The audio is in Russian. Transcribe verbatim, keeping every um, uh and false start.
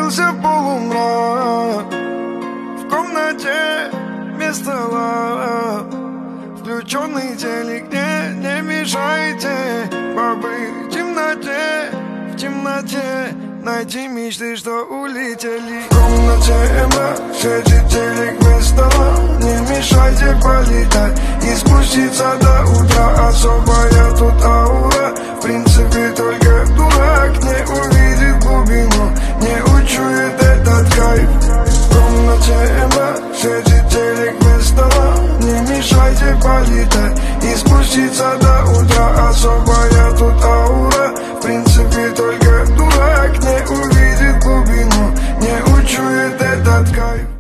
Опустился полумрак, в комнате без стола, включенный телек, не, не мешайте побыть в темноте, в темноте. Найти мечты, что улетели. В комнате эмо, светит телек без стола. Не мешайте полетать и спуститься до утра. Особая тут аура, в принципе только дурак не увидит глубину, не учует этот кайф. В комнате эмо, светит телек без стола. Не мешайте полетать и спуститься до утра. Особая тут аура, в принципе только дурак не увидит глубину, не учует этот кайф.